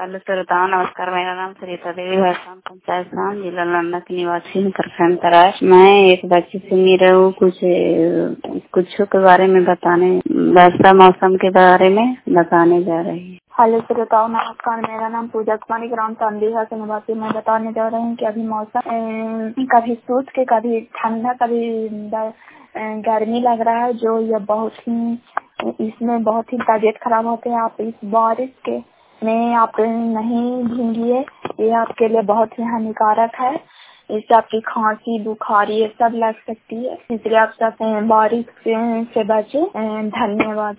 Hello श्रोताओं, नमस्कार। मेरा नाम सरिता देवी भैरसान पंचायत शाम जिला नालंदा की निवासी हूँ, प्रखंड तराई। मैं एक बच्ची से मिल रही हूँ, कुछ के बारे में बताने, वर्षा मौसम के बारे में बताने जा रही है। हेलो श्रोताओं, नमस्कार। मेरा नाम पूजा कुमारी, ग्राम चांदीहा से निवासी। मैं बताने जा रही हूँ कि अभी मौसम कभी शुष्क, कभी ठंडा, कभी गर्मी लग रहा है, जो ये बहुत ही इसमें बहुत ही तबीयत खराब होते हैं। आप इस बारिश के में आप नहीं भीगिए, ये आपके लिए बहुत ही हानिकारक है। इससे आपकी खांसी, बुखार ये सब लग सकती है, इसलिए आप सब बारिश से बचें। धन्यवाद।